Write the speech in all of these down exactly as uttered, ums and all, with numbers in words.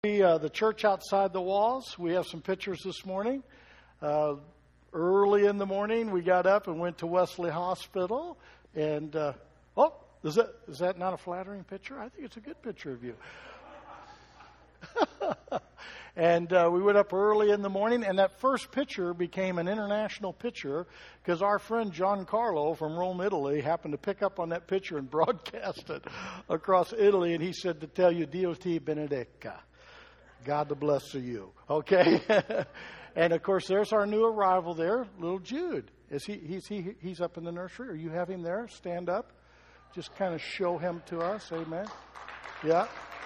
Uh, the church outside the walls. We have some pictures this morning. Uh, early in the morning, we got up and went to Wesley Hospital. And, uh, oh, is that, is that not a flattering picture? I think it's a good picture of you. And uh, we went up early in the morning, and that first picture became an international picture because our friend John Carlo from Rome, Italy, happened to pick up on that picture and broadcast it across Italy. And he said to tell you, Dio ti benedica. God to bless you. Okay? And, of course, there's our new arrival there, little Jude. Is he? He's, he, he's up in the nursery. Or you have him there? Stand up. Just kind of show him to us. Amen. Yeah.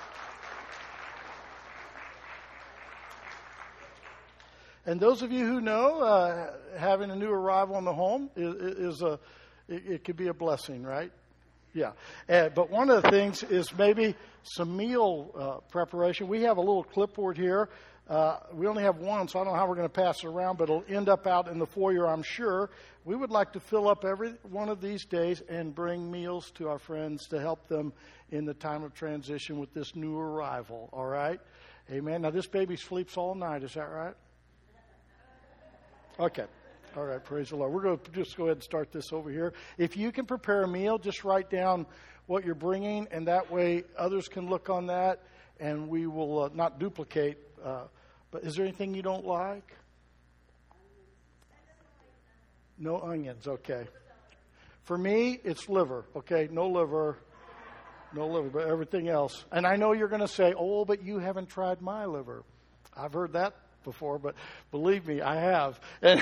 And those of you who know, uh, having a new arrival in the home is, is a, it, it could be a blessing, right? Yeah. Uh, but one of the things is maybe some meal uh, preparation. We have a little clipboard here. Uh, we only have one, so I don't know how we're going to pass it around, but it'll end up out in the foyer, I'm sure. We would like to fill up every one of these days and bring meals to our friends to help them in the time of transition with this new arrival. All right? Amen. Now, this baby sleeps all night. Is that right? Okay. All right. Praise the Lord. We're going to just go ahead and start this over here. If you can prepare a meal, just write down what you're bringing, and that way others can look on that, and we will uh, not duplicate. Uh, but is there anything you don't like? No onions. Okay. For me, it's liver. Okay. No liver. No liver, but everything else. And I know you're going to say, oh, but you haven't tried my liver. I've heard that before, but believe me, I have. And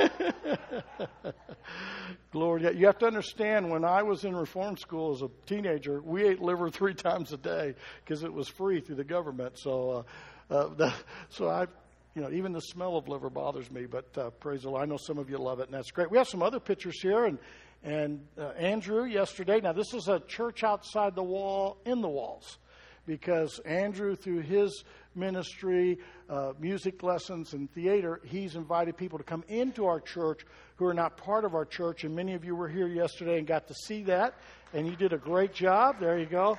Glory. You have to understand, when I was in reform school as a teenager, we ate liver three times a day because it was free through the government. So, uh, uh, the, so I, you know, even the smell of liver bothers me. But uh, praise the Lord, I know some of you love it, and that's great. We have some other pictures here, and and uh, Andrew yesterday. Now, this is a church outside the wall, in the walls, because Andrew, through his ministry, uh, music lessons, and theater, he's invited people to come into our church who are not part of our church. And many of you were here yesterday and got to see that. And you did a great job. There you go.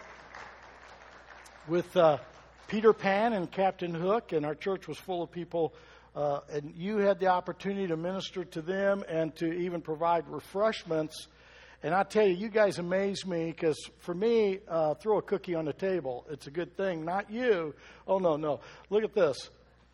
With uh, Peter Pan and Captain Hook. And our church was full of people. Uh, and you had the opportunity to minister to them and to even provide refreshments. And I tell you, you guys amaze me, because for me, uh, throw a cookie on the table. It's a good thing. Not you. Oh, no, no. Look at this.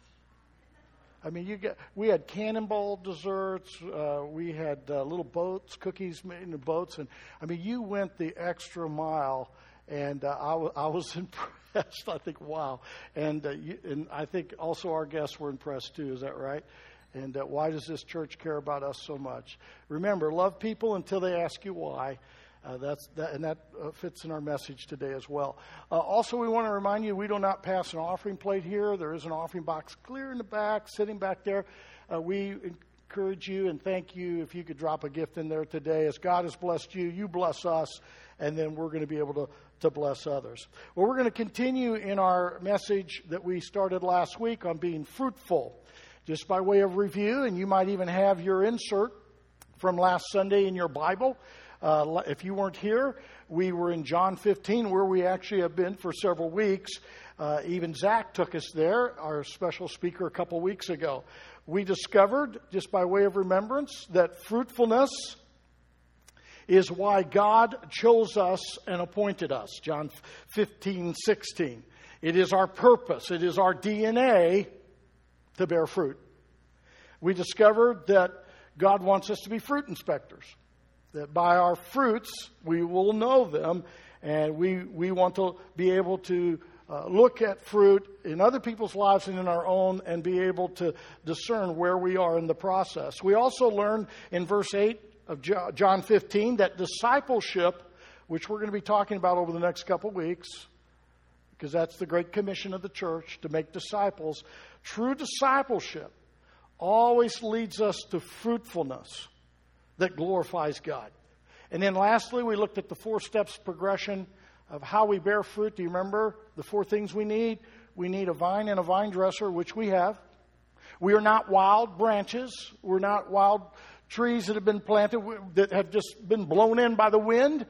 I mean, you get. We had cannonball desserts. Uh, we had uh, little boats, cookies made in the boats. And, I mean, you went the extra mile, and uh, I, w- I was impressed. I think, wow. And, uh, you, and I think also our guests were impressed, too. Is that right? And uh, why does this church care about us so much? Remember, love people until they ask you why. Uh, that's that, and that uh, fits in our message today as well. Uh, also, we want to remind you, we do not pass an offering plate here. There is an offering box clear in the back, sitting back there. Uh, we encourage you and thank you if you could drop a gift in there today. As God has blessed you, you bless us, and then we're going to be able to, to bless others. Well, we're going to continue in our message that we started last week on being fruitful. Just by way of review, and you might even have your insert from last Sunday in your Bible. Uh, if you weren't here, we were in John fifteen, where we actually have been for several weeks. Uh, even Zach took us there, our special speaker, a couple weeks ago. We discovered, just by way of remembrance, that fruitfulness is why God chose us and appointed us. John fifteen, sixteen. It is our purpose. It is our D N A to bear fruit. We discovered that God wants us to be fruit inspectors. That by our fruits, we will know them. And we, we want to be able to uh, look at fruit in other people's lives and in our own, and be able to discern where we are in the process. We also learned in verse eight of John fifteen that discipleship, which we're going to be talking about over the next couple weeks, because that's the Great Commission of the church, to make disciples. True discipleship always leads us to fruitfulness that glorifies God. And then lastly, we looked at the four steps progression of how we bear fruit. Do you remember the four things we need? We need a vine and a vine dresser, which we have. We are not wild branches. We're not wild trees that have been planted, that have just been blown in by the wind.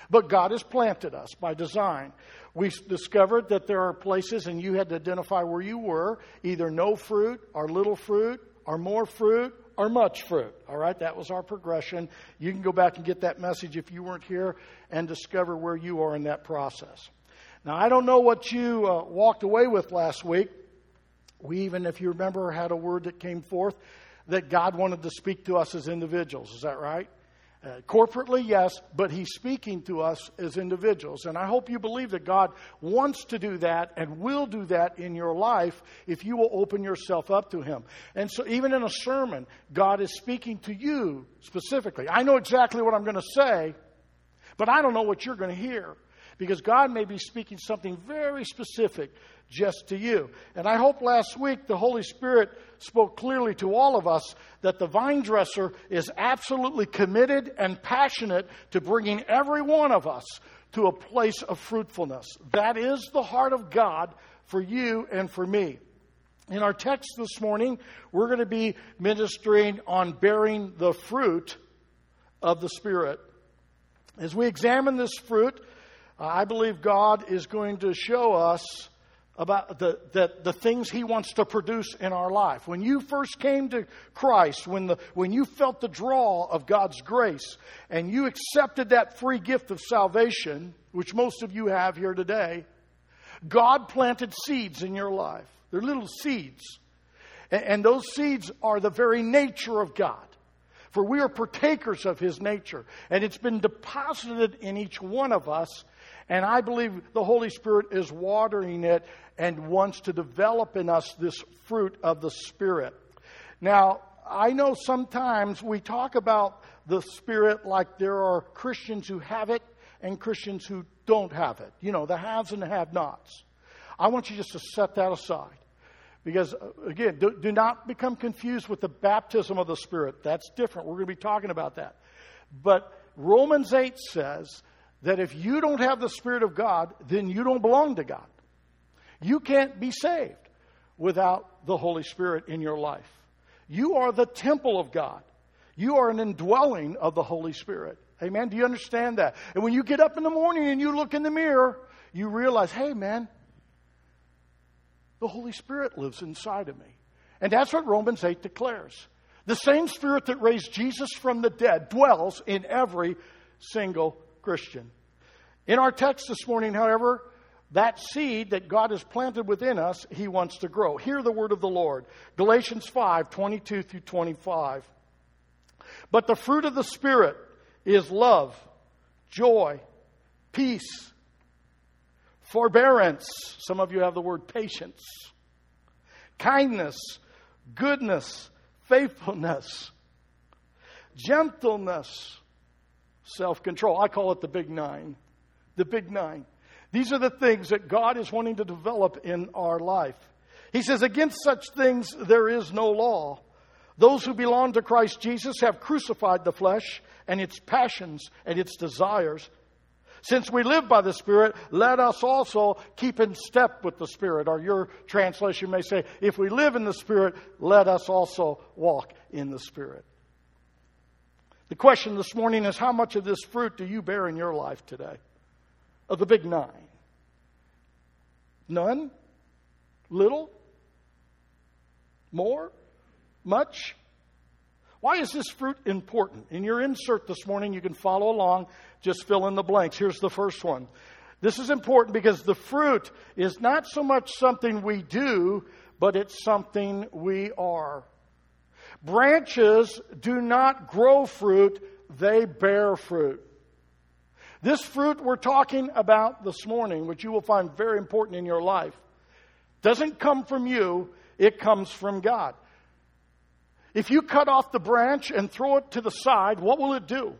But God has planted us by design. We discovered that there are places, and you had to identify where you were, either no fruit, or little fruit, or more fruit, or much fruit. All right, that was our progression. You can go back and get that message if you weren't here and discover where you are in that process. Now, I don't know what you uh, walked away with last week. We even, if you remember, had a word that came forth that God wanted to speak to us as individuals. Is that right? Uh, corporately, yes, but He's speaking to us as individuals. And I hope you believe that God wants to do that and will do that in your life if you will open yourself up to Him. And so even in a sermon, God is speaking to you specifically. I know exactly what I'm going to say, but I don't know what you're going to hear. Because God may be speaking something very specific just to you. And I hope last week the Holy Spirit spoke clearly to all of us that the vine dresser is absolutely committed and passionate to bringing every one of us to a place of fruitfulness. That is the heart of God for you and for me. In our text this morning, we're going to be ministering on bearing the fruit of the Spirit. As we examine this fruit, I believe God is going to show us about the, the, the things He wants to produce in our life. When you first came to Christ, when, the, when you felt the draw of God's grace, and you accepted that free gift of salvation, which most of you have here today, God planted seeds in your life. They're little seeds. And, and those seeds are the very nature of God. For we are partakers of His nature. And it's been deposited in each one of us. And I believe the Holy Spirit is watering it and wants to develop in us this fruit of the Spirit. Now, I know sometimes we talk about the Spirit like there are Christians who have it and Christians who don't have it. You know, the haves and the have-nots. I want you just to set that aside. Because, again, do, do not become confused with the baptism of the Spirit. That's different. We're going to be talking about that. But Romans eight says that if you don't have the Spirit of God, then you don't belong to God. You can't be saved without the Holy Spirit in your life. You are the temple of God. You are an indwelling of the Holy Spirit. Amen? Do you understand that? And when you get up in the morning and you look in the mirror, you realize, hey, man, the Holy Spirit lives inside of me. And that's what Romans eight declares. The same Spirit that raised Jesus from the dead dwells in every single Christian. In our text this morning, however, that seed that God has planted within us, He wants to grow. Hear the word of the Lord. Galatians five, twenty-two through twenty-five. But the fruit of the Spirit is love, joy, peace, forbearance. Some of you have the word patience. Kindness, goodness, faithfulness, gentleness, self-control. I call it the big nine. The big nine. These are the things that God is wanting to develop in our life. He says, against such things there is no law. Those who belong to Christ Jesus have crucified the flesh and its passions and its desires. Since we live by the Spirit, let us also keep in step with the Spirit. Or your translation may say, if we live in the Spirit, let us also walk in the Spirit. The question this morning is, how much of this fruit do you bear in your life today? Of the big nine? None? Little? More? Much? Why is this fruit important? In your insert this morning, you can follow along. Just fill in the blanks. Here's the first one. This is important because the fruit is not so much something we do, but it's something we are. Branches do not grow fruit, they bear fruit. This fruit we're talking about this morning, which you will find very important in your life, doesn't come from you, it comes from God. If you cut off the branch and throw it to the side, what will it do?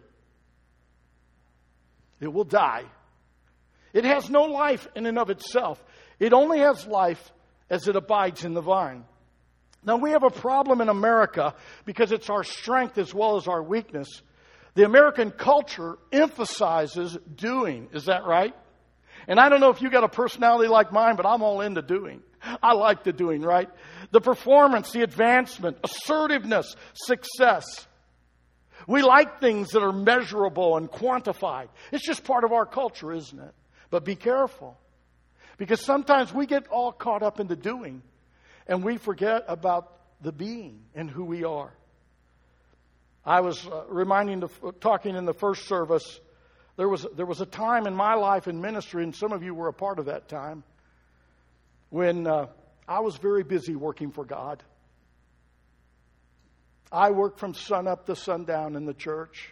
It will die. It has no life in and of itself. It only has life as it abides in the vine. Now, we have a problem in America because it's our strength as well as our weakness. The American culture emphasizes doing. Is that right? And I don't know if you got a personality like mine, but I'm all into doing. I like the doing, right? The performance, the advancement, assertiveness, success. We like things that are measurable and quantified. It's just part of our culture, isn't it? But be careful. Because sometimes we get all caught up in the doing and we forget about the being and who we are. I was uh, reminding, the, talking in the first service, there was, there was a time in my life in ministry, and some of you were a part of that time, when uh, I was very busy working for God. I worked from sun up to sundown in the church.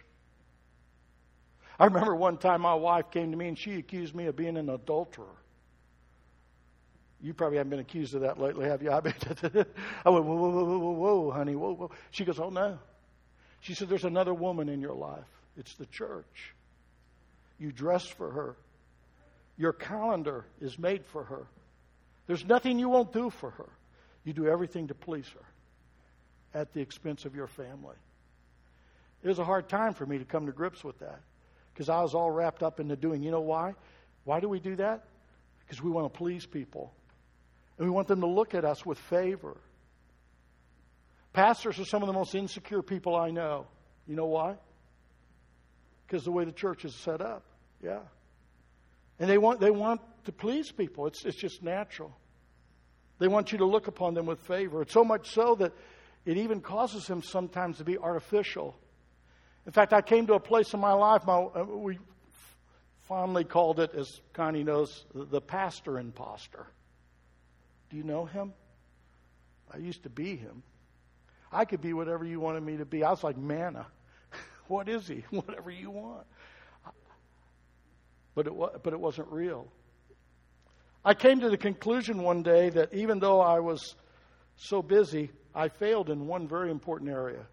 I remember one time my wife came to me and she accused me of being an adulterer. You probably haven't been accused of that lately, have you? I, mean, I went, whoa, whoa, whoa, whoa, whoa, honey, whoa, whoa. She goes, oh, no. She said, there's another woman in your life. It's the church. You dress for her. Your calendar is made for her. There's nothing you won't do for her. You do everything to please her at the expense of your family. It was a hard time for me to come to grips with that because I was all wrapped up in the doing. You know why? Why do we do that? Because we want to please people. And we want them to look at us with favor. Pastors are some of the most insecure people I know. You know why? Because the way the church is set up. Yeah. And they want they want to please people. It's it's just natural. They want you to look upon them with favor. It's so much so that it even causes them sometimes to be artificial. In fact, I came to a place in my life, my, we fondly called it, as Connie knows, the pastor imposter. Do you know him? I used to be him. I could be whatever you wanted me to be. I was like manna. What is he? Whatever you want. But it, but it wasn't real. I came to the conclusion one day that even though I was so busy, I failed in one very important area.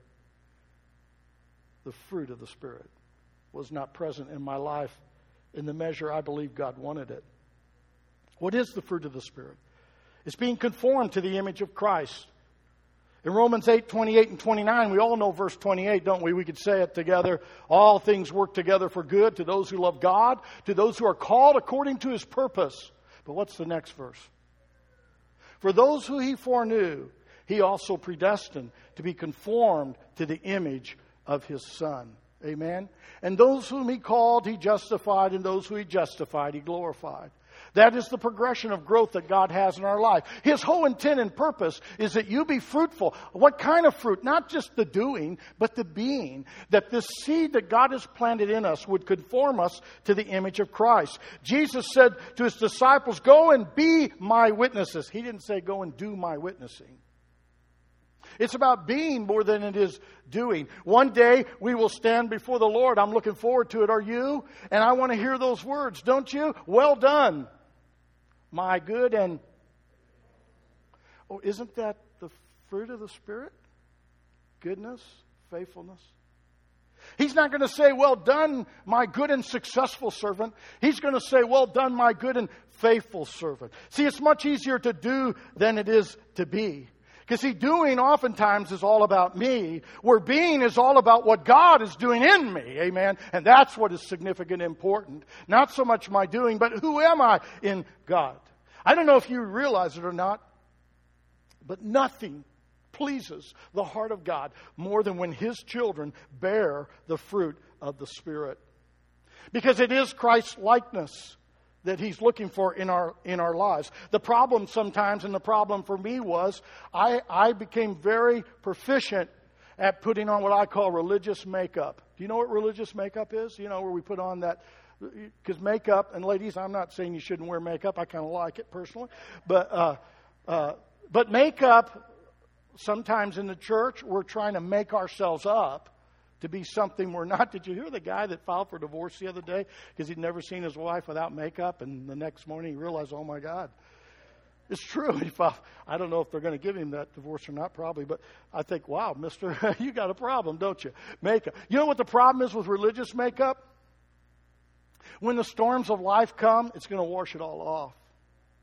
The fruit of the Spirit was not present in my life in the measure I believe God wanted it. What is the fruit of the Spirit? It's being conformed to the image of Christ. In Romans eight, twenty-eight and twenty-nine, we all know verse twenty-eight, don't we? We could say it together. All things work together for good to those who love God, to those who are called according to His purpose. But what's the next verse? For those who He foreknew, He also predestined to be conformed to the image of His Son. Amen? And those whom He called, He justified, and those who He justified, He glorified. That is the progression of growth that God has in our life. His whole intent and purpose is that you be fruitful. What kind of fruit? Not just the doing, but the being. That this seed that God has planted in us would conform us to the image of Christ. Jesus said to His disciples, go and be my witnesses. He didn't say go and do my witnessing. It's about being more than it is doing. One day we will stand before the Lord. I'm looking forward to it. Are you? And I want to hear those words, don't you? Well done, my good and... Oh, isn't that the fruit of the Spirit? Goodness, faithfulness. He's not going to say, well done, my good and successful servant. He's going to say, well done, my good and faithful servant. See, it's much easier to do than it is to be. Because see, doing oftentimes is all about me, where being is all about what God is doing in me. Amen. And that's what is significant and important. Not so much my doing, but who am I in God? I don't know if you realize it or not, but nothing pleases the heart of God more than when His children bear the fruit of the Spirit. Because it is Christ's likeness that He's looking for in our in our lives. The problem sometimes, and the problem for me was, I, I became very proficient at putting on what I call religious makeup. Do you know what religious makeup is? You know, where we put on that, because makeup, and ladies, I'm not saying you shouldn't wear makeup. I kind of like it personally. But, uh, uh, but makeup, sometimes in the church, we're trying to make ourselves up to be something we're not. Did you hear the guy that filed for divorce the other day because he'd never seen his wife without makeup, and the next morning he realized, oh my God, it's true. He filed. I don't know if they're going to give him that divorce or not, probably, but I think, wow, mister, you got a problem, don't you? Makeup. You know what the problem is with religious makeup? When the storms of life come, it's going to wash it all off.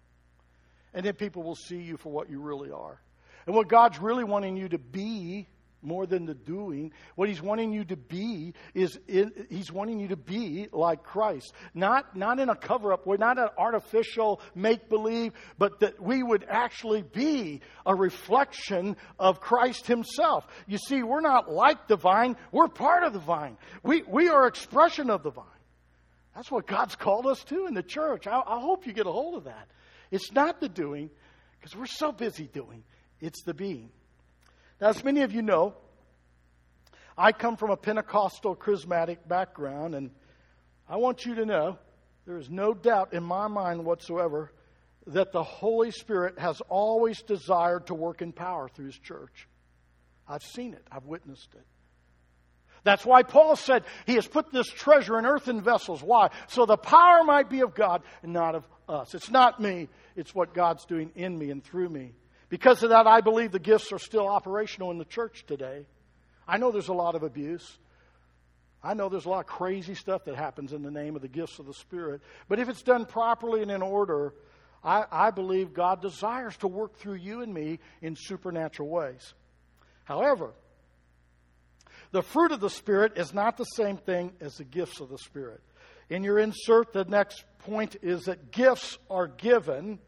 And then people will see you for what you really are. And what God's really wanting you to be more than the doing. What he's wanting you to be is in, he's wanting you to be like Christ. Not, not in a cover-up way, not an artificial make-believe, but that we would actually be a reflection of Christ himself. You see, we're not like the vine, we're part of the vine. We, we are expression of the vine. That's what God's called us to in the church. I, I hope you get a hold of that. It's not the doing, because we're so busy doing. It's the being. Now, as many of you know, I come from a Pentecostal charismatic background, and I want you to know there is no doubt in my mind whatsoever that the Holy Spirit has always desired to work in power through his church. I've seen it. I've witnessed it. That's why Paul said he has put this treasure in earthen vessels. Why? So the power might be of God and not of us. It's not me. It's what God's doing in me and through me. Because of that, I believe the gifts are still operational in the church today. I know there's a lot of abuse. I know there's a lot of crazy stuff that happens in the name of the gifts of the Spirit. But if it's done properly and in order, I, I believe God desires to work through you and me in supernatural ways. However, the fruit of the Spirit is not the same thing as the gifts of the Spirit. In your insert, the next point is that gifts are given.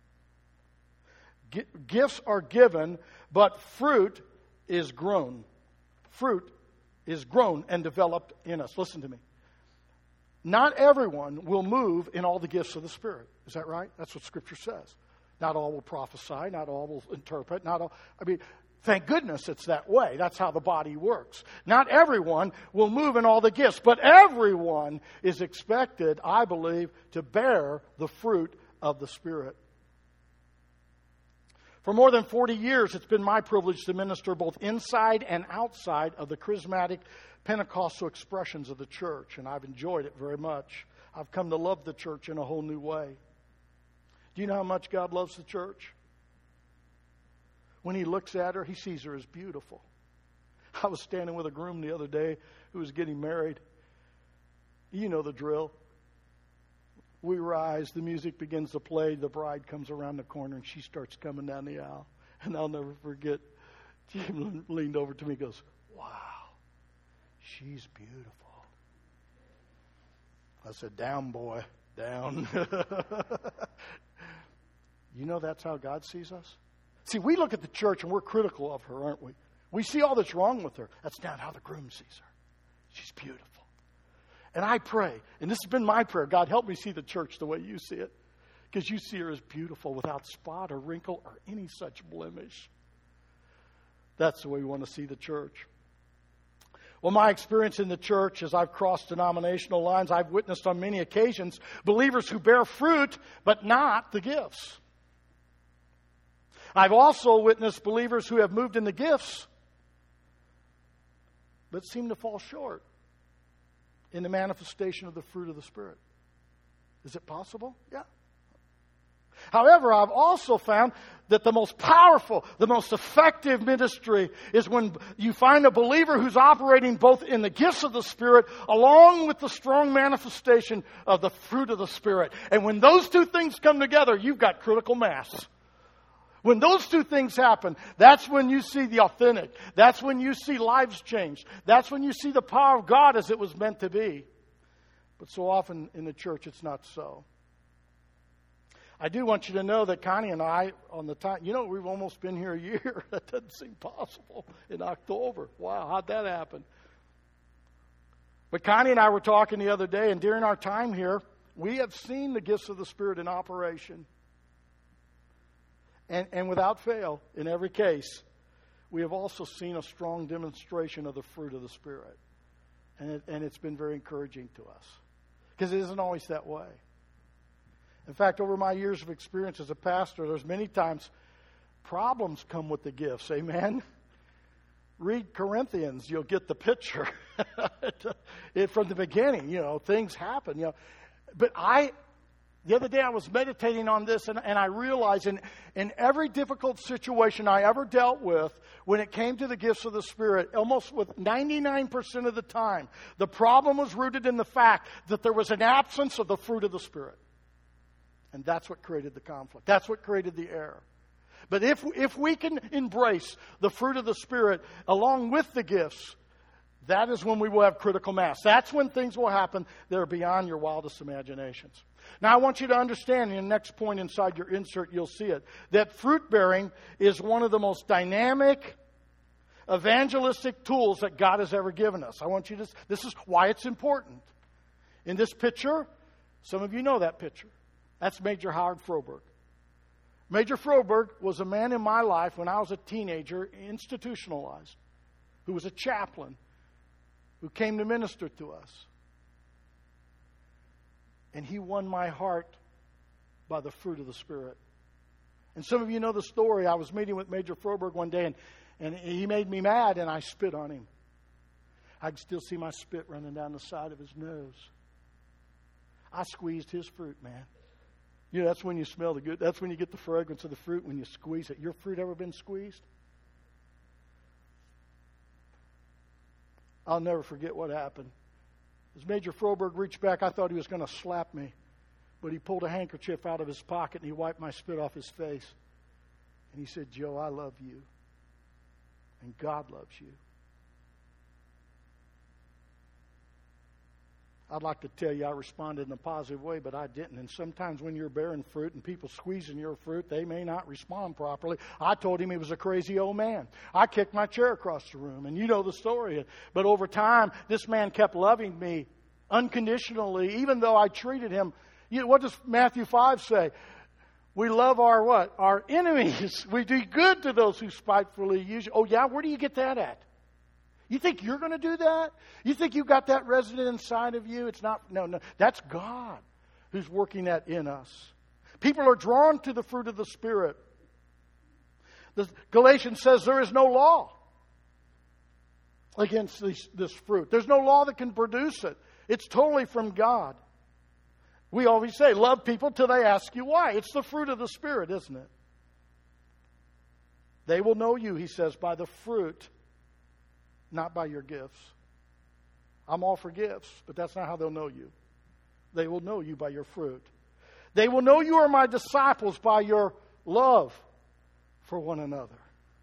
G- gifts are given, but fruit is grown. Fruit is grown and developed in us. Listen to me. Not everyone will move in all the gifts of the Spirit. Is that right? That's what Scripture says. Not all will prophesy. Not all will interpret. Not all. I mean, thank goodness it's that way. That's how the body works. Not everyone will move in all the gifts, but everyone is expected, I believe, to bear the fruit of the Spirit. For more than forty years, it's been my privilege to minister both inside and outside of the charismatic Pentecostal expressions of the church, and I've enjoyed it very much. I've come to love the church in a whole new way. Do you know how much God loves the church? When he looks at her, he sees her as beautiful. I was standing with a groom the other day who was getting married. You know the drill. We rise, the music begins to play, the bride comes around the corner, and she starts coming down the aisle. And I'll never forget, Jim leaned over to me and goes, "Wow, she's beautiful." I said, "Down, boy, down." You know that's how God sees us? See, we look at the church and we're critical of her, aren't we? We see all that's wrong with her. That's not how the groom sees her. She's beautiful. And I pray, and this has been my prayer, God, help me see the church the way you see it. Because you see her as beautiful without spot or wrinkle or any such blemish. That's the way we want to see the church. Well, my experience in the church as I've crossed denominational lines, I've witnessed on many occasions believers who bear fruit, but not the gifts. I've also witnessed believers who have moved in the gifts, but seem to fall short in the manifestation of the fruit of the Spirit. Is it possible? Yeah. However, I've also found that the most powerful, the most effective ministry is when you find a believer who's operating both in the gifts of the Spirit along with the strong manifestation of the fruit of the Spirit. And when those two things come together, you've got critical mass. When those two things happen, that's when you see the authentic. That's when you see lives changed. That's when you see the power of God as it was meant to be. But so often in the church, it's not so. I do want you to know that Connie and I, on the time, you know, we've almost been here a year. That doesn't seem possible in October. Wow, how'd that happen? But Connie and I were talking the other day, and during our time here, we have seen the gifts of the Spirit in operation. And, and without fail, in every case, we have also seen a strong demonstration of the fruit of the Spirit. And, it, and it's been very encouraging to us. Because it isn't always that way. In fact, over my years of experience as a pastor, there's many times problems come with the gifts. Amen? Read Corinthians, you'll get the picture. it, from the beginning, you know, things happen. You know, But I... The other day I was meditating on this, and, and I realized in, in every difficult situation I ever dealt with, when it came to the gifts of the Spirit, almost with ninety-nine percent of the time, the problem was rooted in the fact that there was an absence of the fruit of the Spirit. And that's what created the conflict. That's what created the error. But if, if we can embrace the fruit of the Spirit along with the gifts, that is when we will have critical mass. That's when things will happen that are beyond your wildest imaginations. Now, I want you to understand, in the next point inside your insert, you'll see it, that fruit bearing is one of the most dynamic, evangelistic tools that God has ever given us. I want you to, this is why it's important. In this picture, some of you know that picture. That's Major Howard Froberg. Major Froberg was a man in my life when I was a teenager, institutionalized, who was a chaplain, who came to minister to us. And he won my heart by the fruit of the Spirit. And some of you know the story. I was meeting with Major Froberg one day, and, and he made me mad, and I spit on him. I can still see my spit running down the side of his nose. I squeezed his fruit, man. You know, that's when you smell the good. That's when you get the fragrance of the fruit, when you squeeze it. Your fruit ever been squeezed? I'll never forget what happened. As Major Froberg reached back, I thought he was going to slap me. But he pulled a handkerchief out of his pocket and he wiped my spit off his face. And he said, "Joe, I love you. And God loves you." I'd like to tell you I responded in a positive way, but I didn't. And sometimes when you're bearing fruit and people squeezing your fruit, they may not respond properly. I told him he was a crazy old man. I kicked my chair across the room, and you know the story. But over time, this man kept loving me unconditionally, even though I treated him. You know, what does Matthew five say? We love our what? Our enemies. We do good to those who spitefully use you. Oh, yeah? Where do you get that at? You think you're going to do that? You think you've got that resident inside of you? It's not. No, no. That's God who's working that in us. People are drawn to the fruit of the Spirit. The Galatians says there is no law against this, this fruit. There's no law that can produce it. It's totally from God. We always say, love people till they ask you why. It's the fruit of the Spirit, isn't it? They will know you, he says, by the fruit, not by your gifts. I'm all for gifts, but that's not how they'll know you. They will know you by your fruit. They will know you are my disciples by your love for one another.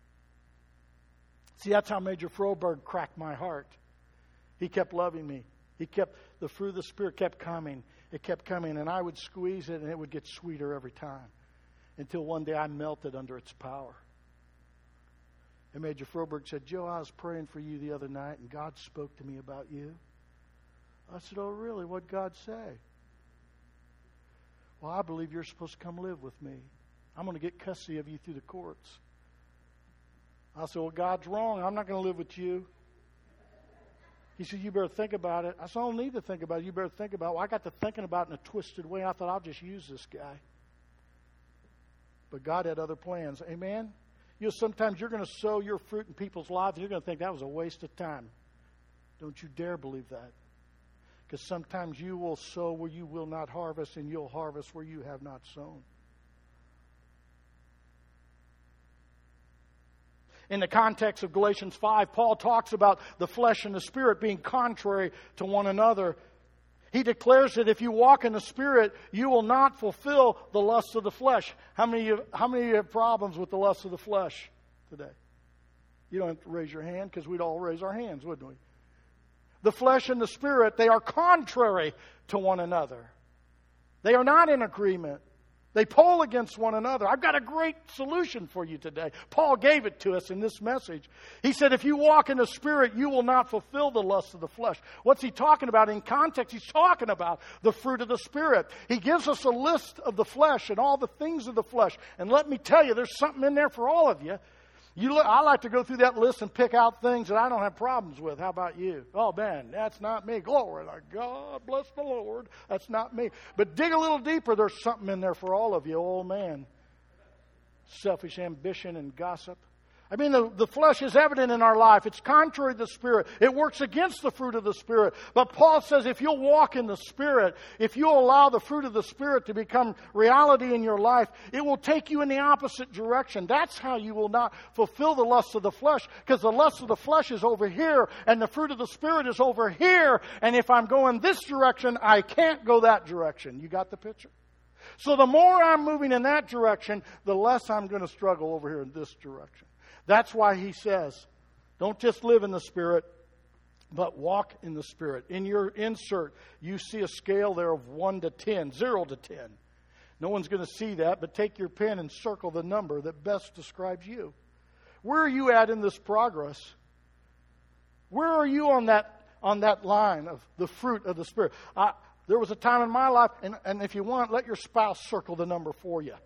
See, that's how Major Froberg cracked my heart. He kept loving me. He kept, the fruit of the Spirit kept coming. It kept coming, and I would squeeze it, and it would get sweeter every time. Until one day I melted under its power. And Major Froberg said, "Joe, I was praying for you the other night, and God spoke to me about you." I said, "Oh, really? What'd God say?" "Well, I believe you're supposed to come live with me. I'm going to get custody of you through the courts." I said, "Well, God's wrong. I'm not going to live with you." He said, "You better think about it." I said, "I don't need to think about it. You better think about it." Well, I got to thinking about it in a twisted way. I thought, I'll just use this guy. But God had other plans. Amen? You know, sometimes you're going to sow your fruit in people's lives, and you're going to think that was a waste of time. Don't you dare believe that. Because sometimes you will sow where you will not harvest, and you'll harvest where you have not sown. In the context of Galatians five, Paul talks about the flesh and the Spirit being contrary to one another. He declares that if you walk in the Spirit, you will not fulfill the lusts of the flesh. How many of you, how many of you have problems with the lusts of the flesh today? You don't have to raise your hand, because we'd all raise our hands, wouldn't we? The flesh and the Spirit, they are contrary to one another. They are not in agreement. They pull against one another. I've got a great solution for you today. Paul gave it to us in this message. He said, if you walk in the Spirit, you will not fulfill the lust of the flesh. What's he talking about? In context, he's talking about the fruit of the Spirit. He gives us a list of the flesh and all the things of the flesh. And let me tell you, there's something in there for all of you. You look, I like to go through that list and pick out things that I don't have problems with. How about you? Oh, man, that's not me. Glory to God, bless the Lord. That's not me. But dig a little deeper. There's something in there for all of you. Oh, man. Selfish ambition and gossip. I mean, the, the flesh is evident in our life. It's contrary to the Spirit. It works against the fruit of the Spirit. But Paul says if you'll walk in the Spirit, if you'll allow the fruit of the Spirit to become reality in your life, it will take you in the opposite direction. That's how you will not fulfill the lust of the flesh, because the lust of the flesh is over here and the fruit of the Spirit is over here. And if I'm going this direction, I can't go that direction. You got the picture? So the more I'm moving in that direction, the less I'm going to struggle over here in this direction. That's why he says, don't just live in the Spirit, but walk in the Spirit. In your insert, you see a scale there of one to ten, zero to ten. No one's going to see that, but take your pen and circle the number that best describes you. Where are you at in this progress? Where are you on that on that line of the fruit of the Spirit? I, there was a time in my life, and, and if you want, let your spouse circle the number for you.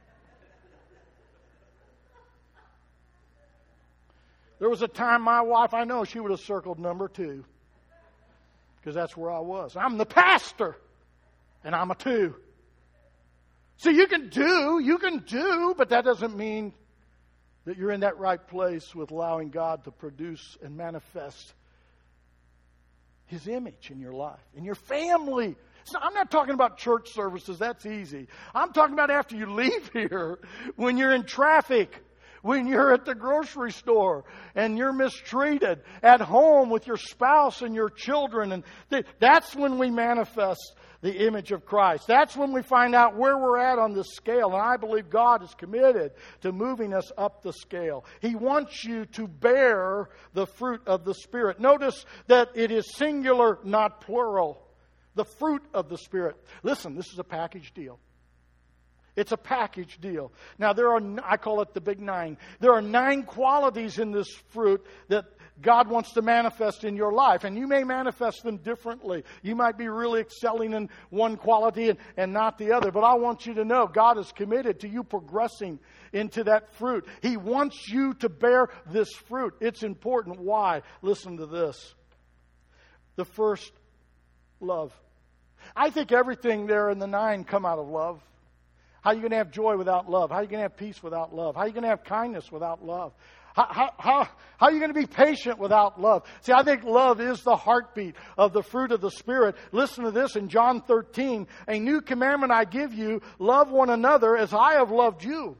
There was a time my wife, I know she would have circled number two, because that's where I was. I'm the pastor, and I'm a two. So you can do, you can do, but that doesn't mean that you're in that right place with allowing God to produce and manifest His image in your life, in your family. So I'm not talking about church services. That's easy. I'm talking about after you leave here, when you're in traffic, when you're at the grocery store and you're mistreated, at home with your spouse and your children. And th- that's when we manifest the image of Christ. That's when we find out where we're at on the scale. And I believe God is committed to moving us up the scale. He wants you to bear the fruit of the Spirit. Notice that it is singular, not plural. The fruit of the Spirit. Listen, this is a package deal. It's a package deal. Now, there are, I call it the big nine. There are nine qualities in this fruit that God wants to manifest in your life. And you may manifest them differently. You might be really excelling in one quality and, and not the other. But I want you to know God is committed to you progressing into that fruit. He wants you to bear this fruit. It's important. Why? Listen to this. The first, love. I think everything there in the nine come out of love. How are you going to have joy without love? How are you going to have peace without love? How are you going to have kindness without love? How, how, how, how are you going to be patient without love? See, I think love is the heartbeat of the fruit of the Spirit. Listen to this in John thirteen. A new commandment I give you, love one another as I have loved you.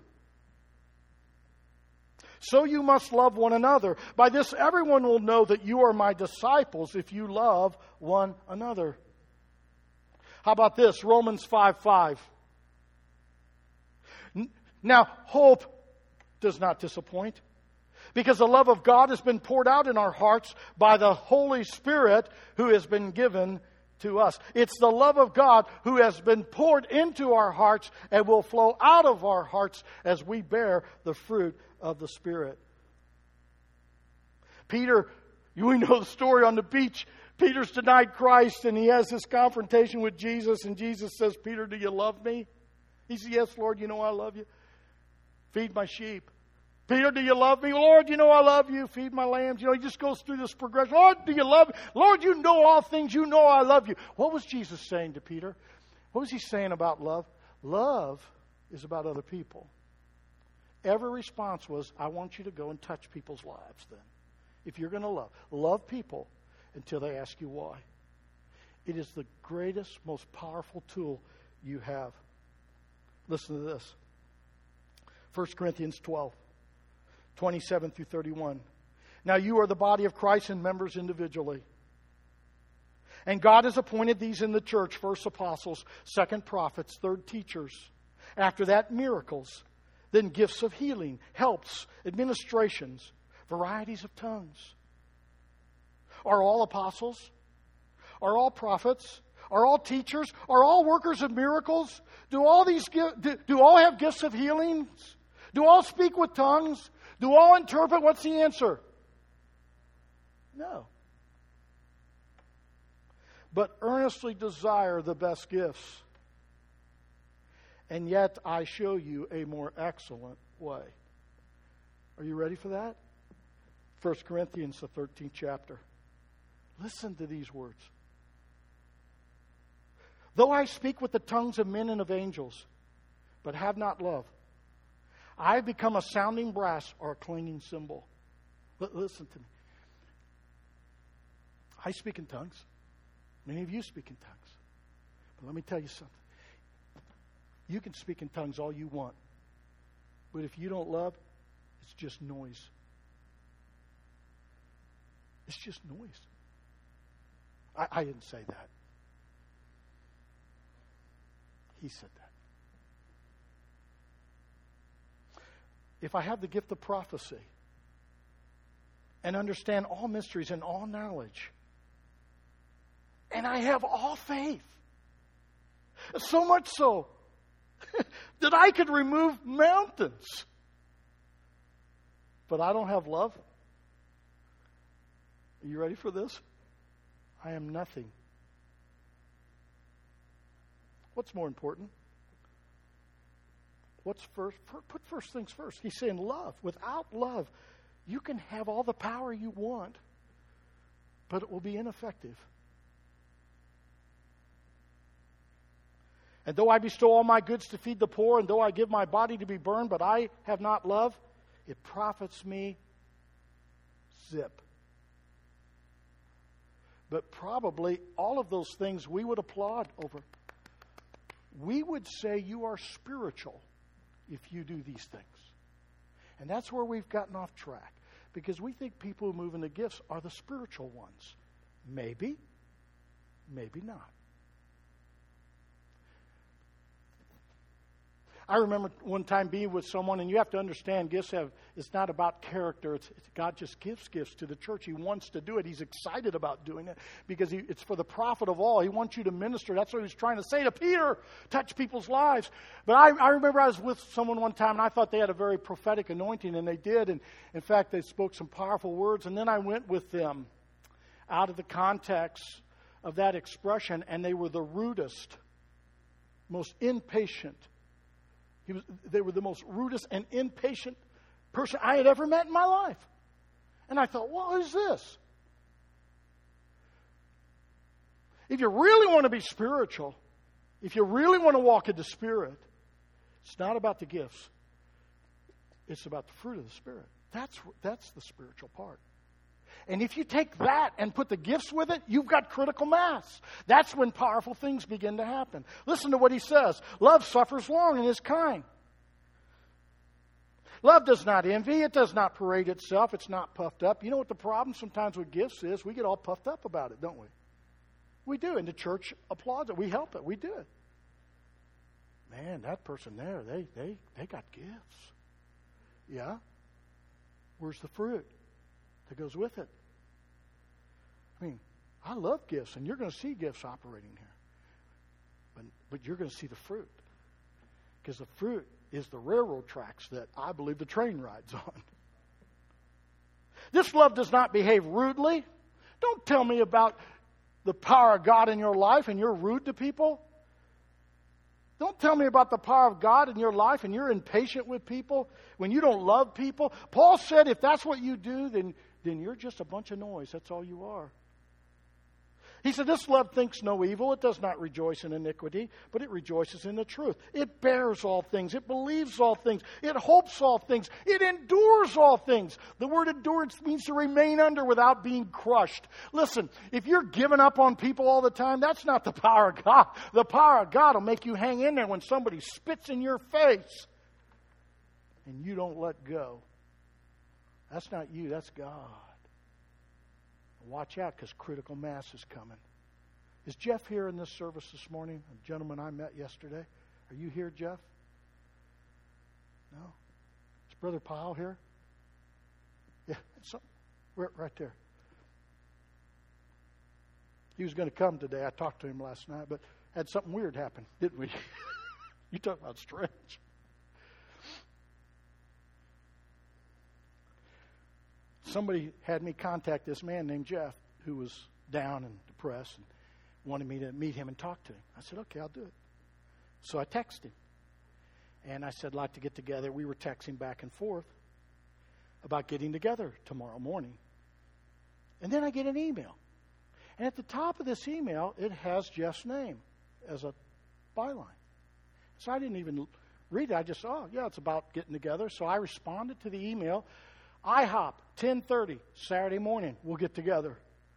So you must love one another. By this everyone will know that you are my disciples if you love one another. How about this? Romans five five. Now, hope does not disappoint, because the love of God has been poured out in our hearts by the Holy Spirit who has been given to us. It's the love of God who has been poured into our hearts and will flow out of our hearts as we bear the fruit of the Spirit. Peter, we know the story on the beach. Peter's denied Christ and he has this confrontation with Jesus, and Jesus says, Peter, do you love me? He says, yes, Lord, you know I love you. Feed my sheep. Peter, do you love me? Lord, you know I love you. Feed my lambs. You know, he just goes through this progression. Lord, do you love me? Lord, you know all things. You know I love you. What was Jesus saying to Peter? What was he saying about love? Love is about other people. Every response was, I want you to go and touch people's lives then. If you're going to love, love people until they ask you why. It is the greatest, most powerful tool you have. Listen to this. First Corinthians twelve, twenty-seven through thirty-one. Now you are the body of Christ and members individually. And God has appointed these in the church, first apostles, second prophets, third teachers. After that, miracles. Then gifts of healing, helps, administrations, varieties of tongues. Are all apostles? Are all prophets? Are all teachers? Are all workers of miracles? Do all these do, do all have gifts of healings? Do all speak with tongues? Do all interpret? What's the answer? No. But earnestly desire the best gifts. And yet I show you a more excellent way. Are you ready for that? First Corinthians, the thirteenth chapter. Listen to these words. Though I speak with the tongues of men and of angels, but have not love, I have become a sounding brass or a clanging cymbal. L- listen to me. I speak in tongues. Many of you speak in tongues. But let me tell you something. You can speak in tongues all you want. But if you don't love, it's just noise. It's just noise. I, I didn't say that. He said that. if I have the gift of prophecy and understand all mysteries and all knowledge, and I have all faith, so much so that I could remove mountains, but I don't have love, are you ready for this? I am nothing. What's more important? What's first? Put first things first. He's saying love. Without love, you can have all the power you want, but it will be ineffective. And though I bestow all my goods to feed the poor, and though I give my body to be burned, but I have not love, it profits me zip. But probably all of those things we would applaud over. We would say you are spiritual if you do these things. And that's where we've gotten off track. Because we think people who move in the gifts are the spiritual ones. Maybe, maybe not. I remember one time being with someone, and you have to understand, gifts have, it's not about character. It's, it's God just gives gifts to the church. He wants to do it. He's excited about doing it because he, it's for the profit of all. He wants you to minister. That's what he was trying to say to Peter, touch people's lives. But I, I remember I was with someone one time, and I thought they had a very prophetic anointing, and they did. And in fact, they spoke some powerful words. And then I went with them out of the context of that expression, and they were the rudest, most impatient. He was, they were the most rudest and impatient person I had ever met in my life. And I thought, what is this? If you really want to be spiritual, if you really want to walk in the Spirit, it's not about the gifts. It's about the fruit of the Spirit. That's, that's the spiritual part. And if you take that and put the gifts with it, you've got critical mass. That's when powerful things begin to happen. Listen to what he says. Love suffers long and is kind. Love does not envy. It does not parade itself. It's not puffed up. You know what the problem sometimes with gifts is? We get all puffed up about it, don't we? We do. And the church applauds it. We help it. We do it. Man, that person there, they, they, they got gifts. Yeah? Where's the fruit that goes with it? I mean, I love gifts, and you're going to see gifts operating here. But, but you're going to see the fruit. Because the fruit is the railroad tracks that I believe the train rides on. This love does not behave rudely. Don't tell me about the power of God in your life and you're rude to people. Don't tell me about the power of God in your life and you're impatient with people when you don't love people. Paul said if that's what you do, then, then you're just a bunch of noise. That's all you are. He said, this love thinks no evil. It does not rejoice in iniquity, but it rejoices in the truth. It bears all things. It believes all things. It hopes all things. It endures all things. The word endurance means to remain under without being crushed. Listen, if you're giving up on people all the time, that's not the power of God. The power of God will make you hang in there when somebody spits in your face and you don't let go. That's not you. That's God. Watch out, because critical mass is coming. Is Jeff here in this service this morning? A gentleman I met yesterday. Are you here, Jeff? No? Is Brother Powell here? Yeah, some, right, right there. He was going to come today. I talked to him last night, but had something weird happen, didn't we? You talk about strange. Somebody had me contact this man named Jeff who was down and depressed and wanted me to meet him and talk to him. I said, okay, I'll do it. So I texted him. And I said, I'd like to get together. We were texting back and forth about getting together tomorrow morning. And then I get an email. And at the top of this email, it has Jeff's name as a byline. So I didn't even read it. I just, oh, yeah, it's about getting together. So I responded to the email. I hop, ten thirty, Saturday morning, we'll get together.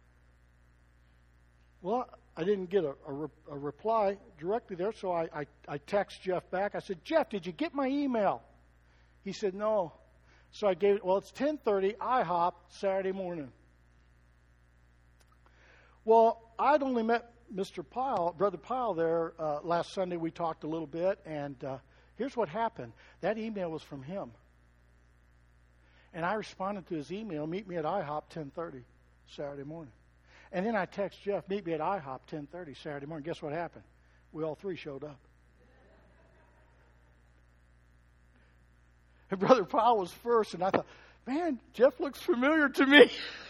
Well, I didn't get a, a, re, a reply directly there, so I, I, I text Jeff back. I said, Jeff, did you get my email? He said, no. So I gave it, well, it's ten thirty, I hop, Saturday morning. Well, I'd only met Mister Pyle, Brother Pyle there uh, last Sunday. We talked a little bit, and uh, here's what happened. That email was from him. And I responded to his email, meet me at IHOP ten thirty Saturday morning. And then I text Jeff, meet me at IHOP ten thirty Saturday morning. Guess what happened? We all three showed up. And Brother Powell was first, and I thought, man, Jeff looks familiar to me.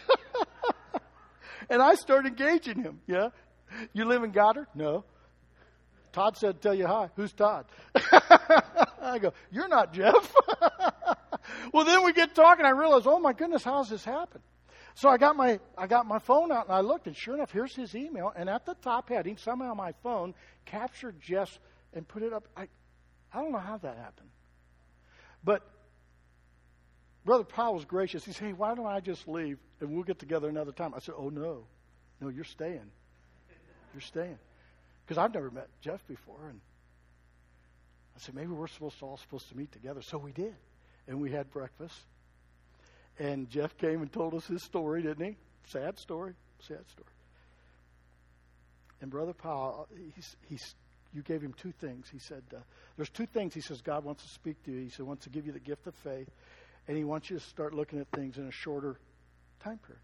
And I started engaging him. Yeah? You live in Goddard? No. Todd said, tell you hi. Who's Todd? I go, you're not Jeff. Well, then we get talking. I realize, oh my goodness, how has this happened? So I got my I got my phone out and I looked, and sure enough, here's his email. And at the top heading, somehow my phone captured Jeff's and put it up. I I don't know how that happened, but Brother Powell was gracious. He said, hey, why don't I just leave and we'll get together another time? I said, oh no, no, you're staying. You're staying. Because I've never met Jeff before. And I said, maybe we're supposed to all supposed to meet together. So we did. And we had breakfast. And Jeff came and told us his story, didn't he? Sad story. Sad story. And Brother Powell, he's, he's, you gave him two things. He said, uh, there's two things he says God wants to speak to you. He said, wants to give you the gift of faith. And he wants you to start looking at things in a shorter time period.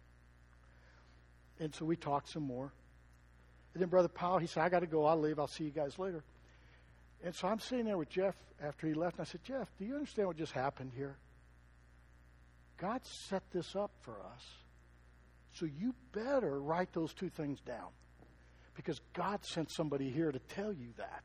And so we talked some more. And then Brother Powell, he said, I got to go. I'll leave. I'll see you guys later. And so I'm sitting there with Jeff after he left. And I said, Jeff, do you understand what just happened here? God set this up for us. So you better write those two things down. Because God sent somebody here to tell you that.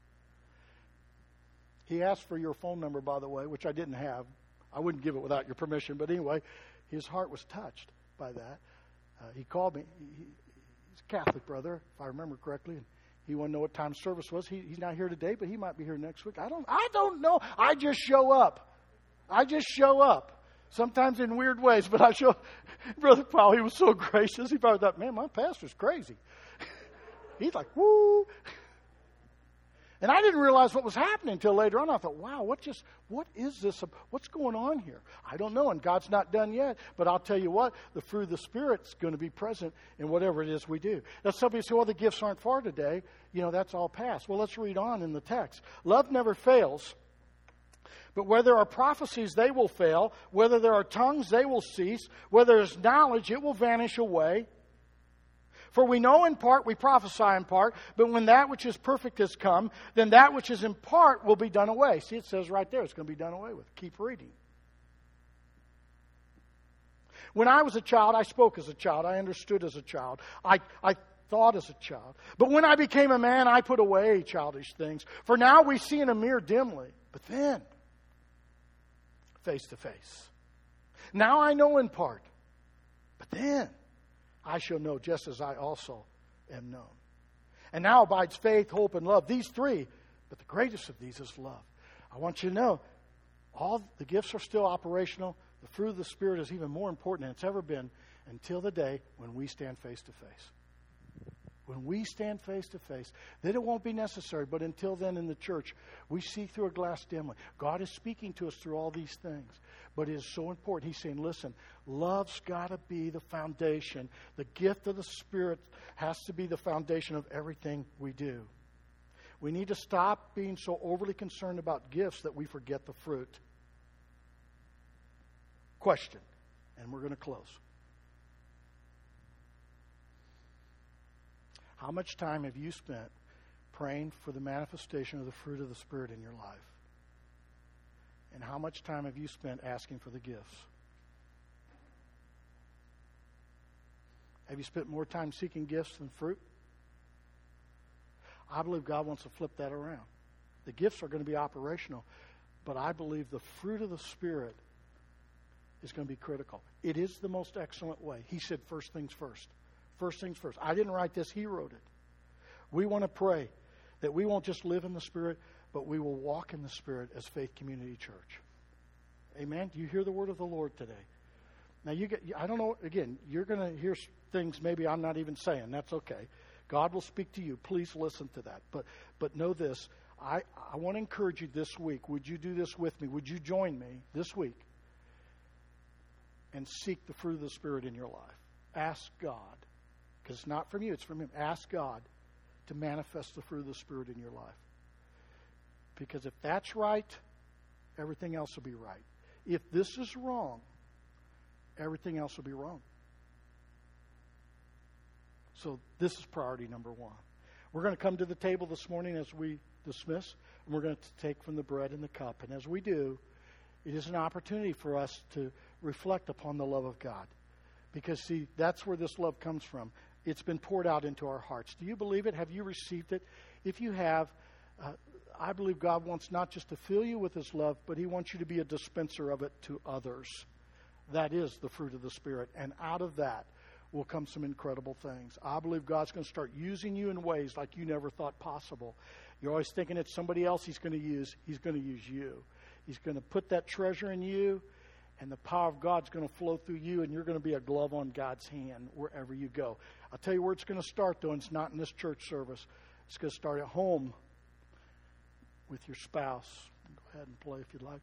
He asked for your phone number, by the way, which I didn't have. I wouldn't give it without your permission. But anyway, his heart was touched by that. Uh, he called me. He, he's a Catholic brother, if I remember correctly. And he wanted to know what time service was. He, he's not here today, but he might be here next week. I don't, I don't know. I just show up. I just show up. Sometimes in weird ways, but I show. Brother Powell, he was so gracious. He probably thought, man, my pastor's crazy. He's like, woo. And I didn't realize what was happening until later on. I thought, wow, what just, what is this? What's going on here? I don't know, and God's not done yet. But I'll tell you what, the fruit of the Spirit's going to be present in whatever it is we do. Now, somebody say, well, the gifts aren't for today. You know, that's all past. Well, let's read on in the text. Love never fails. But where there are prophecies, they will fail. Whether there are tongues, they will cease. Where there is knowledge, it will vanish away. For we know in part, we prophesy in part, but when that which is perfect has come, then that which is in part will be done away. See, it says right there, it's going to be done away with. Keep reading. When I was a child, I spoke as a child. I understood as a child. I, I thought as a child. But when I became a man, I put away childish things. For now we see in a mirror dimly, but then, face to face. Now I know in part, but then I shall know just as I also am known. And now abides faith, hope, and love. These three, but the greatest of these is love. I want you to know, all the gifts are still operational. The fruit of the Spirit is even more important than it's ever been until the day when we stand face to face. When we stand face to face, then it won't be necessary. But until then in the church, we see through a glass dimly. God is speaking to us through all these things. But it is so important. He's saying, listen, love's got to be the foundation. The gift of the Spirit has to be the foundation of everything we do. We need to stop being so overly concerned about gifts that we forget the fruit. Question, and we're going to close. How much time have you spent praying for the manifestation of the fruit of the Spirit in your life? And how much time have you spent asking for the gifts? Have you spent more time seeking gifts than fruit? I believe God wants to flip that around. The gifts are going to be operational, but I believe the fruit of the Spirit is going to be critical. It is the most excellent way. He said first things first. First things first. I didn't write this. He wrote it. We want to pray that we won't just live in the Spirit, but we will walk in the Spirit as Faith Community Church. Amen? Do you hear the word of the Lord today? Now, you get, I don't know, again, you're going to hear things maybe I'm not even saying. That's okay. God will speak to you. Please listen to that. But but know this. I, I want to encourage you this week. Would you do this with me? Would you join me this week and seek the fruit of the Spirit in your life? Ask God. Because it's not from you, it's from Him. Ask God to manifest the fruit of the Spirit in your life. Because if that's right, everything else will be right. If this is wrong, everything else will be wrong. So this is priority number one. We're going to come to the table this morning as we dismiss, and we're going to take from the bread and the cup. And as we do, it is an opportunity for us to reflect upon the love of God. Because, see, that's where this love comes from. It's been poured out into our hearts. Do you believe it? Have you received it? If you have, uh, I believe God wants not just to fill you with His love, but He wants you to be a dispenser of it to others. That is the fruit of the Spirit. And out of that will come some incredible things. I believe God's going to start using you in ways like you never thought possible. You're always thinking it's somebody else He's going to use. He's going to use you. He's going to put that treasure in you, and the power of God's going to flow through you, and you're going to be a glove on God's hand wherever you go. I'll tell you where it's going to start, though, and it's not in this church service. It's going to start at home with your spouse. Go ahead and play if you'd like.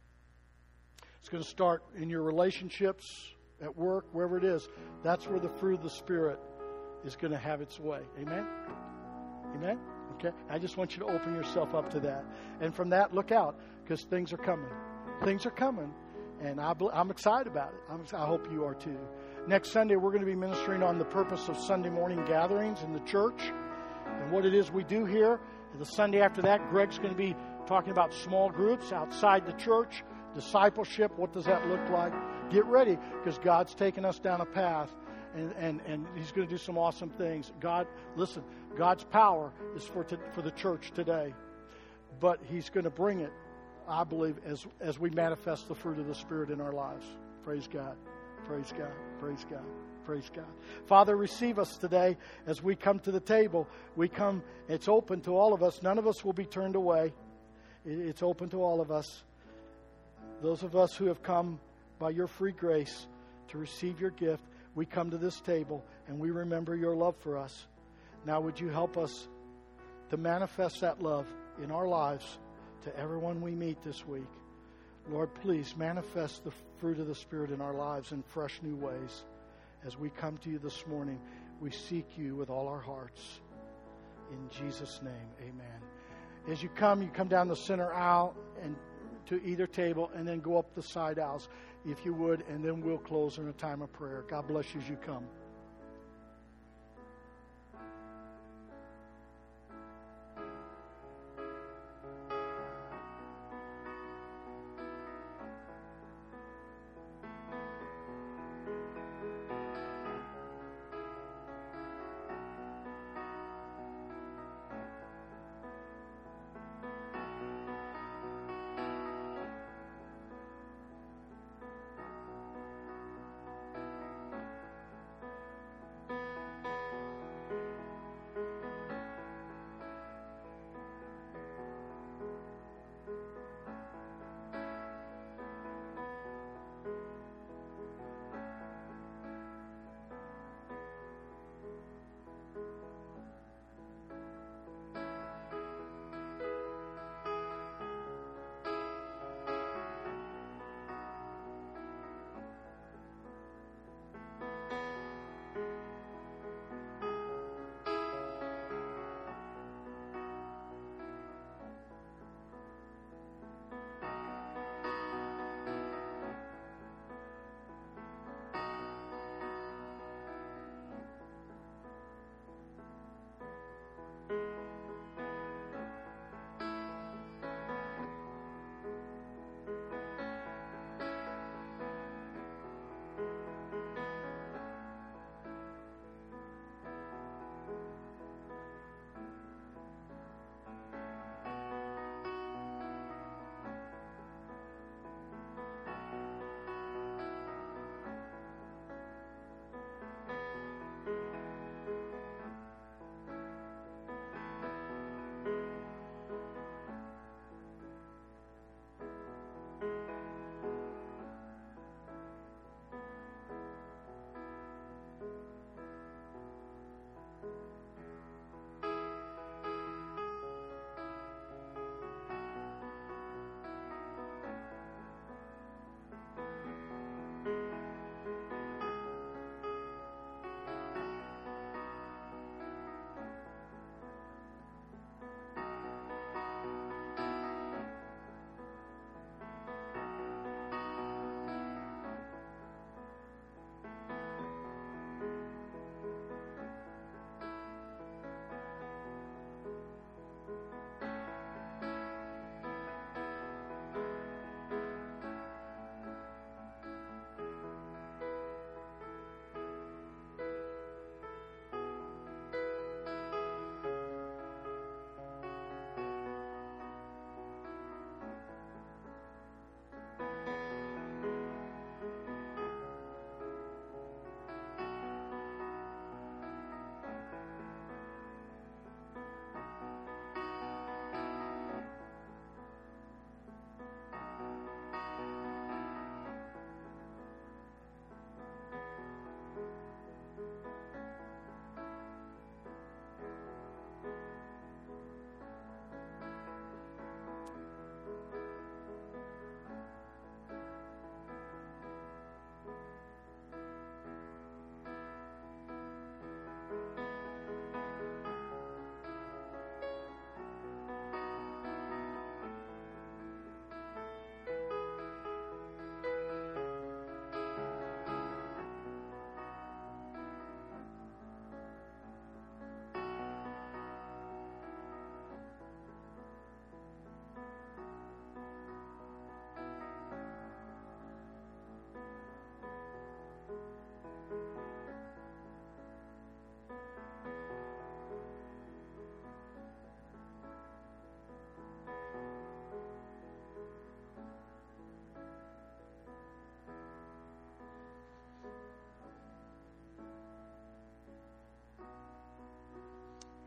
It's going to start in your relationships, at work, wherever it is. That's where the fruit of the Spirit is going to have its way. Amen? Amen? Okay? I just want you to open yourself up to that. And from that, look out, because things are coming. Things are coming. And I, I'm excited about it. I'm, I hope you are too. Next Sunday, we're going to be ministering on the purpose of Sunday morning gatherings in the church and what it is we do here. And the Sunday after that, Greg's going to be talking about small groups outside the church, discipleship. What does that look like? Get ready, because God's taking us down a path, and, and, and He's going to do some awesome things. God, listen, God's power is for to, for the church today, but He's going to bring it, I believe, as as we manifest the fruit of the Spirit in our lives. Praise God. Praise God. Praise God. Praise God. Father, receive us today as we come to the table. We come, it's open to all of us. None of us will be turned away. It's open to all of us. Those of us who have come by your free grace to receive your gift, we come to this table and we remember your love for us. Now would you help us to manifest that love in our lives to everyone we meet this week. Lord, please manifest the fruit of the Spirit in our lives in fresh new ways. As we come to you this morning, we seek you with all our hearts. In Jesus' name, amen. As you come, you come down the center aisle and to either table, and then go up the side aisles, if you would, and then we'll close in a time of prayer. God bless you as you come.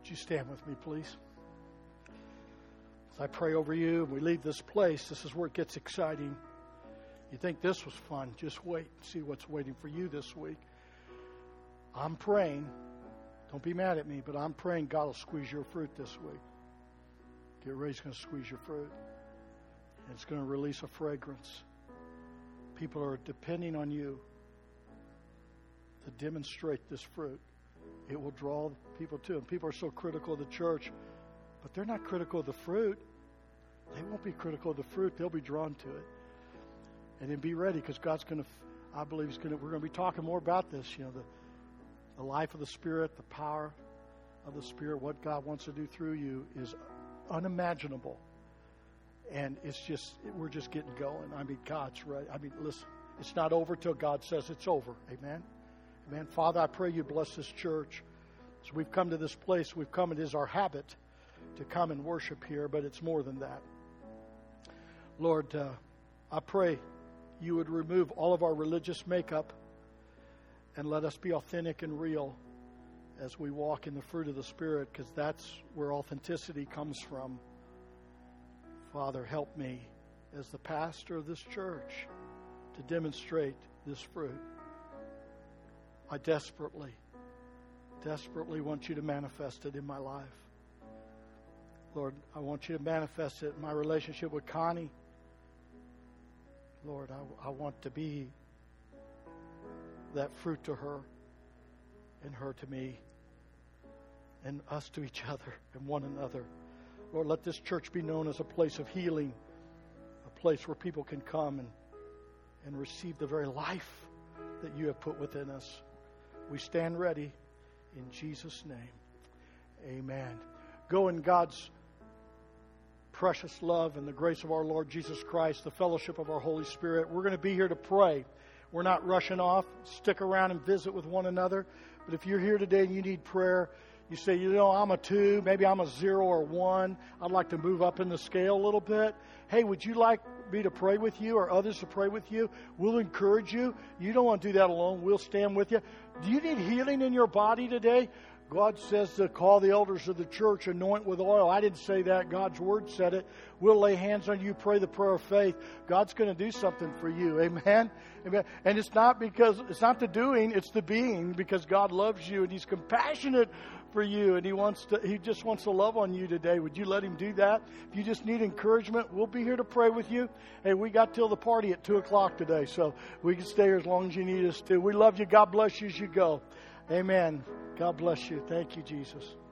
Would you stand with me, please? As I pray over you and we leave this place, this is where it gets exciting. You think this was fun, just wait and see what's waiting for you this week. I'm praying, don't be mad at me, but I'm praying God will squeeze your fruit this week. Get ready, He's going to squeeze your fruit. And it's going to release a fragrance. People are depending on you to demonstrate this fruit. It will draw people to it. People are so critical of the church, but they're not critical of the fruit. They won't be critical of the fruit. They'll be drawn to it. And then be ready, because God's going to, I believe, He's going to, we're going to be talking more about this, you know, the, the life of the Spirit, the power of the Spirit, what God wants to do through you is unimaginable. And it's just, we're just getting going. I mean, God's ready. I mean, listen, it's not over till God says it's over. Amen? Amen. Father, I pray you bless this church. As we've come to this place, we've come, it is our habit to come and worship here, but it's more than that. Lord, uh, I pray you would remove all of our religious makeup and let us be authentic and real as we walk in the fruit of the Spirit, because that's where authenticity comes from. Father, help me as the pastor of this church to demonstrate this fruit. I desperately, desperately want you to manifest it in my life. Lord, I want you to manifest it in my relationship with Connie. Lord, I, I want to be that fruit to her and her to me and us to each other and one another. Lord, let this church be known as a place of healing, a place where people can come and, and receive the very life that you have put within us. We stand ready in Jesus' name. Amen. Go in God's precious love and the grace of our Lord Jesus Christ, the fellowship of our Holy Spirit. We're going to be here to pray. We're not rushing off. Stick around and visit with one another. But if you're here today and you need prayer, you say, you know, I'm a two, maybe I'm a zero or one. I'd like to move up in the scale a little bit. Hey, would you like me to pray with you or others to pray with you? We'll encourage you. You don't want to do that alone. We'll stand with you. Do you need healing in your body today? God says to call the elders of the church, anoint with oil. I didn't say that. God's word said it. We'll lay hands on you, pray the prayer of faith. God's going to do something for you. Amen? Amen. And it's not because, it's not the doing, it's the being, because God loves you and He's compassionate for you, and He wants to, He just wants to love on you today. Would you let Him do that? If you just need encouragement, we'll be here to pray with you. Hey, we got till the party at two o'clock today, so we can stay here as long as you need us to. We love you. God bless you as you go. Amen. God bless you. Thank you, Jesus.